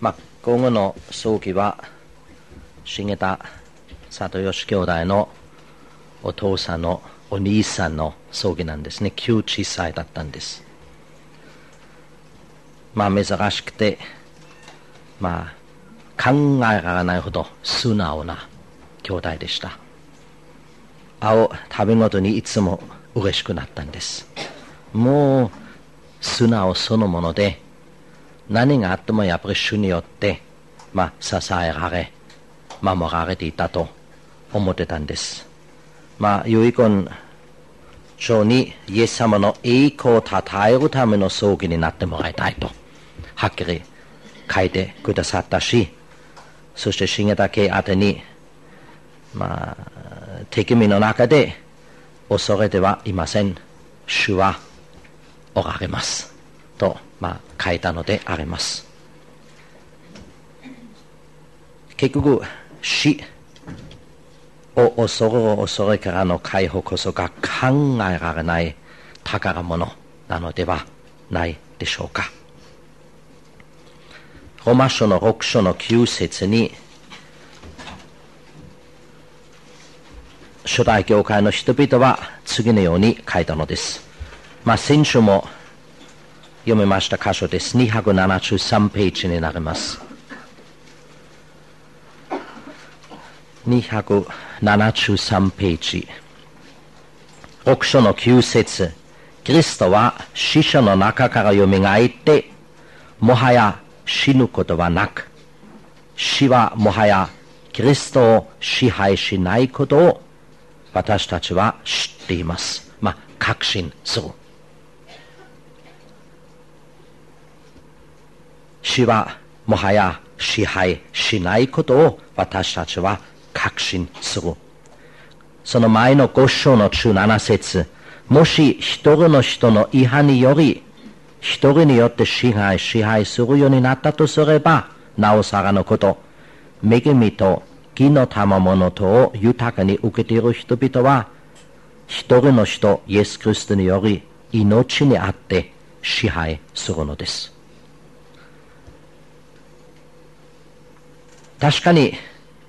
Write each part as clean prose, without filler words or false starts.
今後の葬儀は重田里義兄弟のお父さんのお兄さんの葬儀なんですね。9小さいだったんです。珍しくて考えられないほど素直な兄弟でした。会うたびごとにいつも嬉しくなったんです。もう素直そのもので、何があってもやっぱり主によって支えられ守られていたと思ってたんです。遺言書にイエス様の栄光を称えるための葬儀になってもらいたいとはっきり書いてくださったし、そして重田家宛てに手紙の中で恐れてはいません、主はおられますと書いたのであります。結局死を恐れからの解放こそが考えられない宝物なのではないでしょうか。ローマ書の6章の9節に初代教会の人々は次のように書いたのです。先週も読みました箇所です。273ページになります。273ページ、6章の9節、キリストは死者の中からよみがえってもはや死ぬことはなく、死はもはやキリストを支配しないことを私たちは知っています。確信する。死はもはや支配しないことを私たちは確信する。その前の5章の17節、もし一人の人の違反により一人によって支配するようになったとすれば、なおさらのこと、恵みと義の賜物とを豊かに受けている人々は一人の人イエス・キリストにより命にあって支配するのです。確かに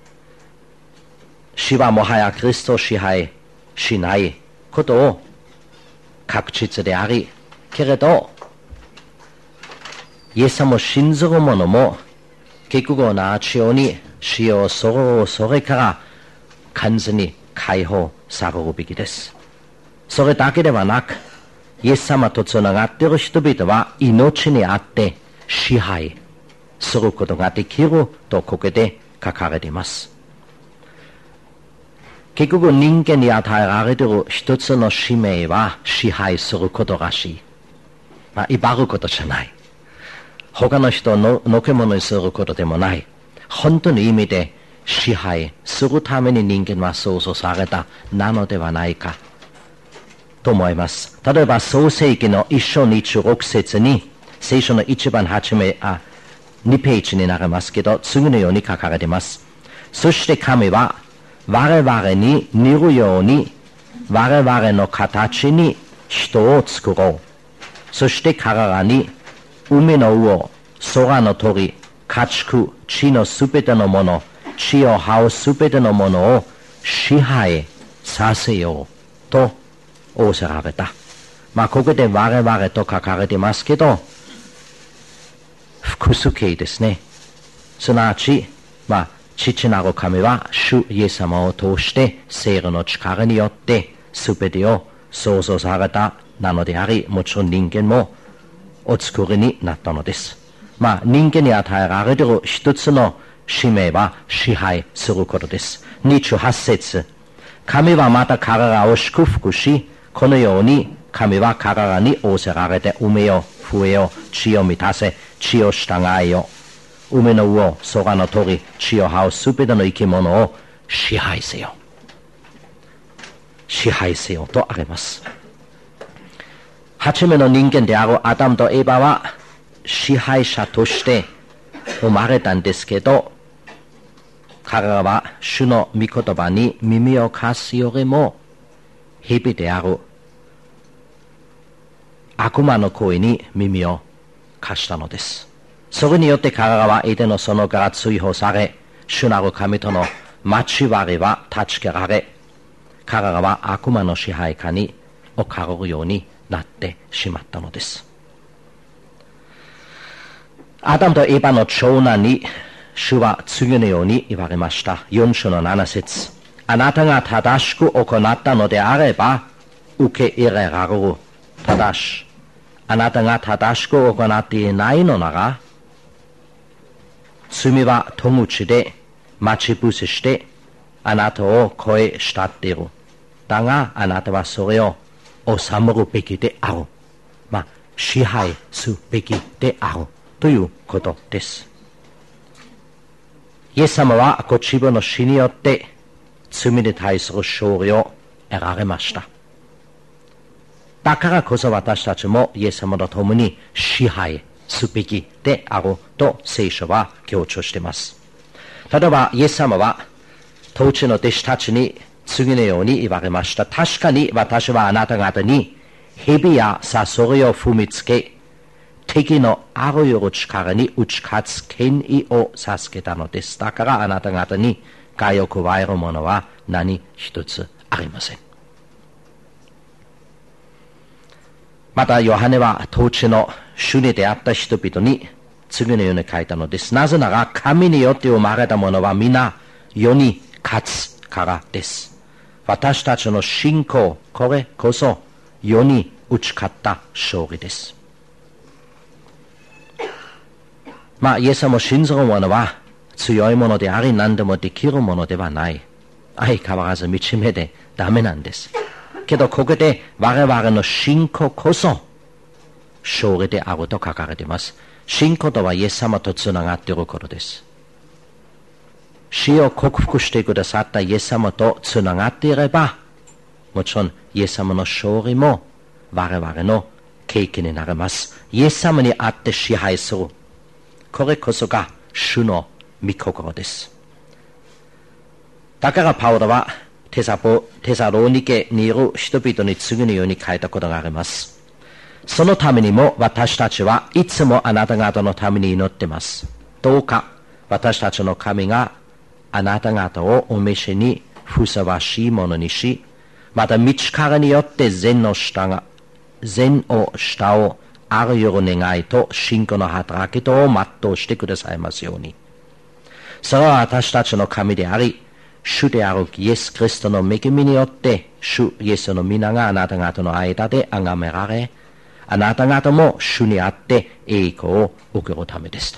死はもはやキリストを支配しないことを確実であり、けれどイエス様を信ずる者も結局同じように死をそれから完全に解放されるべきです。それだけではなく、イエス様とつながっている人々は命にあって支配することができるとここで書かれています。結局人間に与えられている一つの使命は支配することらしい。威張ることじゃない。他の人をのけ者にすることでもない。本当の意味で支配するために人間は創造されたなのではないかと思います。例えば創世記の1章26節に聖書の一番初め2ページになりますけど、次のように書かれています。そして神は我々に似るように我々の形に人を作ろう。そして彼らに海の魚、空の鳥、家畜、地のすべてのもの、地を這うすべてのものを支配させようと仰せられた。ここで我々と書かれていますけど、複数形ですね。すなわち、父なる神は主イエス様を通して聖霊の力によってすべてを創造されたなのであり、もちろん人間もお作りになったのです。人間に与えられている一つの使命は支配することです。28節、神はまた彼らを祝福し、このように神は彼らに仰せられて、海を増えよ、地を満たせ、地を従えよ、海の魚、空の鳥、地を這うすべての生き物を支配せよ。支配せよとあります。初めの人間であるアダムとエバは支配者として生まれたんですけど、彼らは主の御言葉に耳を貸すよりも蛇である悪魔の声に耳を貸したのです。 それによって彼らはエデンの園から追放され、主なる神との交わりは断ち切られ、彼らは悪魔の支配下に置かれるようになってしまったのです。アダムとエバの長男に主は次のように言われました。4章の7節。あなたが正しく行ったのであれば受け入れられる。ただしあなたが正しく行っていないのなら、罪は戸口で待ち伏せしてあなたを声慕っている。だがあなたはそれを治めるべきである。支配すべきであるということです。イエス様はご自分の死によって罪に対する勝利を得られました。だからこそ私たちもイエス様と共に支配すべきであると聖書は強調しています。例えばイエス様は当時の弟子たちに次のように言われました。確かに私はあなた方に蛇やサソリを踏みつけ、敵のあらゆる力に打ち勝つ権威を授けたのです。だからあなた方に害を加えるものは何一つありません。またヨハネは当時の主に出会った人々に次のように書いたのです。なぜなら神によって生まれた者は皆世に勝つからです。私たちの信仰、これこそ世に打ち勝った勝利です。イエス様を信ずる者は強いものであり何でもできるものではない。相変わらず惨めでダメなんです。けどここで我々の信仰こそ勝利であると書かれています。信仰とはイエス様とつながっていることです。死を克服してくださったイエス様とつながっていれば、もちろんイエス様の勝利も我々の経験になります。イエス様にあって支配する。これこそが主の御心です。だからパウロはテサロニケにいる人々に次のように書いたことがあります。そのためにも私たちはいつもあなた方のために祈っています。どうか私たちの神があなた方をお召しにふさわしいものにし、また道からによって善を慕うあらゆる願いと信仰の働きとを全うしてくださいますように。それは私たちの神であり、主であるイエス・キリストの恵みによって、主イエスの皆があなた方の間で崇められ、あなた方も主にあって栄光を受けるためですと。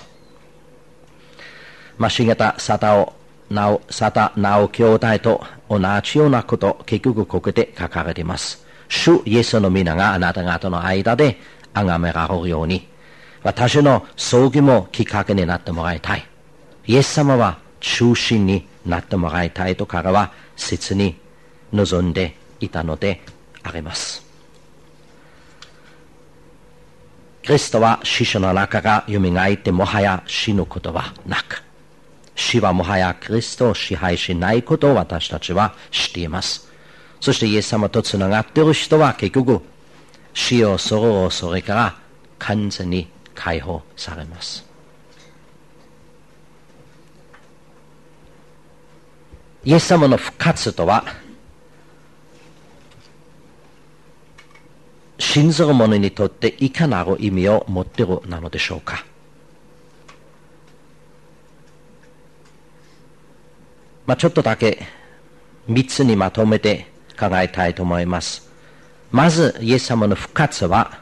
重形佐田直兄弟と同じようなこと、結局ここで書かれています。主イエスの皆があなた方の間で崇められるように、私の葬儀もきっかけになってもらいたい。イエス様は中心になってもらいたいと彼は切に望んでいたのであります。キリストは死者の中が蘇ってもはや死ぬことはなく、死はもはやキリストを支配しないことを私たちは知っています。そしてイエス様とつながっている人は結局死を恐れる恐れから完全に解放されます。イエス様の復活とは、信ずる者にとっていかなる意味を持っているなのでしょうか。ちょっとだけ3つにまとめて考えたいと思います。まず、イエス様の復活は、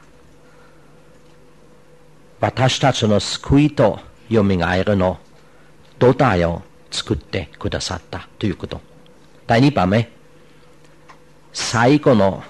私たちの救いとよみがえるの土台を作ってくださったということ。第2番目、最後の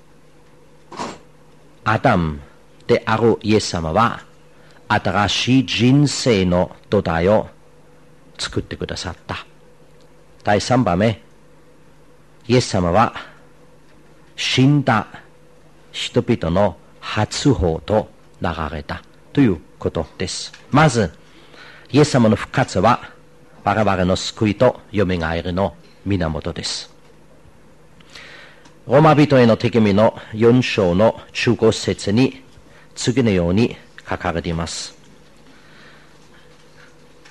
アダムであるイエス様は、新しい人生の土台を作ってくださった。第3番目、イエス様は死んだ人々の初歩と流れたということです。まず、イエス様の復活は我々の救いとよみがえりの源です。ローマ人への手紙の4章の15節に次のように書かれています。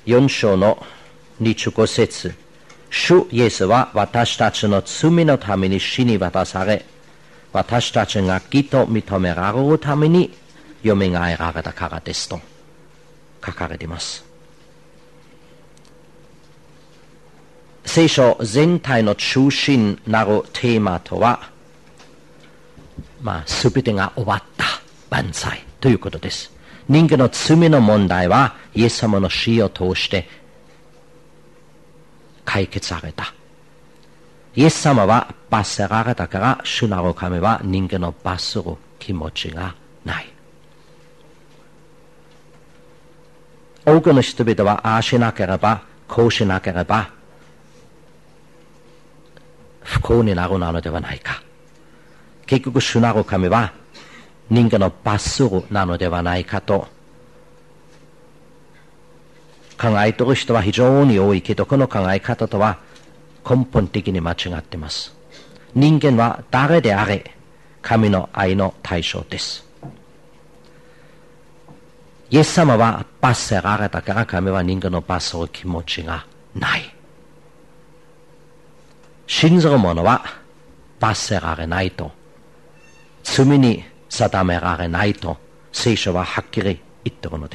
4章の25節、主イエスは私たちの罪のために死に渡され、私たちが義と認められるためによみがえられたからですと書かれています。聖書全体の中心なるテーマとは、すべてが終わった万歳ということです。人間の罪の問題はイエス様の死を通して解決された。イエス様は罰せられたから、主なる神は人間の罰する気持ちがない。多くの人々はああしなければ、こうしなければ不幸になるのではないか。結局主なる神は人間の罰するなのではないかと考えている人は非常に多いけど、この考え方とは根本的に間違っています。人間は誰であれ神の愛の対象です。イエス様は罰せられたから、神は人間の罰する気持ちがない。信ずる者は罰せられないと、罪に定められないと聖書ははっきり言っているのです。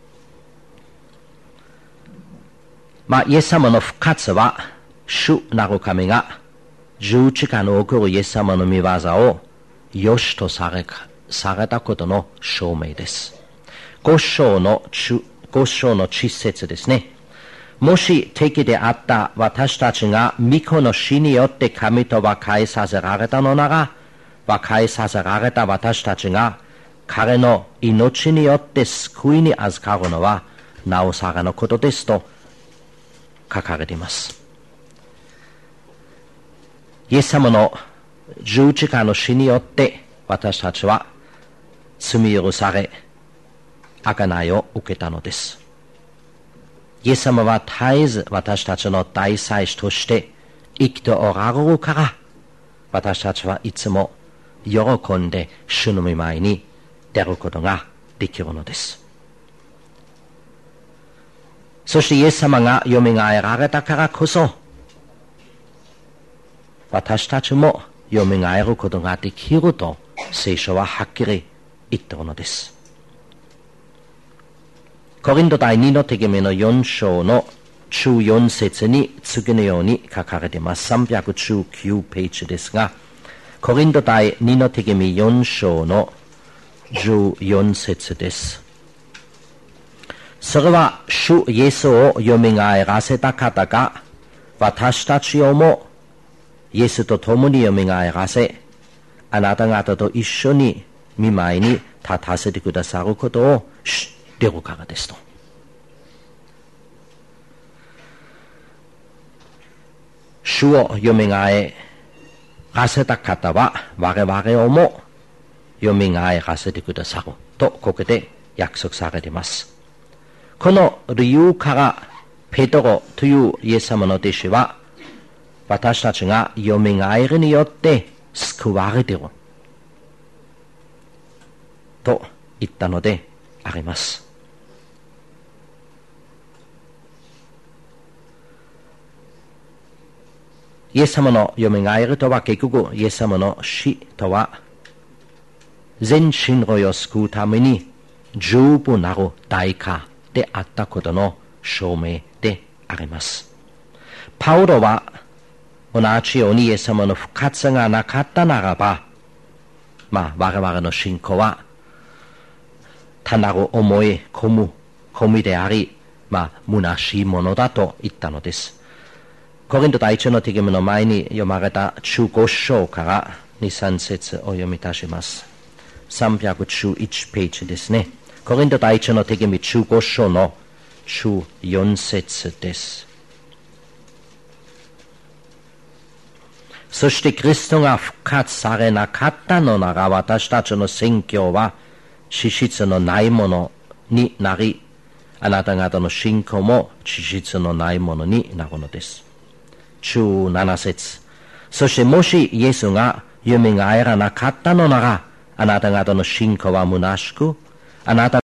イエス様の復活は、主なる神が十字架におけるイエス様の御業を良しとされたことの証明です。5章の10節ですね。もし敵であった私たちが御子の死によって神と和解させられたのなら、和解させられた私たちが彼の命によって救いに預かるのはなおさらのことですと書かれています。イエス様の十字架の死によって私たちは罪許され、贖いを受けたのです。イエス様は絶えず私たちの大祭司として生きておられるから、私たちはいつも喜んで主の御前に出ることができるのです。そしてイエス様がよみがえられたからこそ、私たちもよみがえることができると聖書ははっきり言っているのです。コリント第2の手紙の4章の14節に次のように書かれています。319ページですが、コリント第2の手紙4章の14節です。それは主イエスをよみがえらせた方が、私たちをもイエスと共によみがえらせ、あなた方と一緒に御前に立たせてくださることを知っているからですと。主をよみがえらせた方は我々をもよみがえらせてくださるとここで約束されています。この理由からペトロというイエス様の弟子は、私たちがよみがえりによって救われていると言ったのであります。イエス様のよみがえりとは、結局イエス様の死とは、全人類を救うために十分なる代価であったことの証明であります。パウロは同じようにイエス様の復活がなかったならば、我々の信仰は単なる思い込みであり、虚しいものだと言ったのです。コリント第一の手紙の前に読まれた15章から2、3節を読み出します。311ページですね。コリント第一の手紙15章の14節です。そしてキリストが復活されなかったのなら、私たちの宣教は資質のないものになり、あなた方の信仰も資質のないものになるのです。17節。そしてもしイエスがよみがえらなかったのなら、あなた方の信仰は虚しく、あなた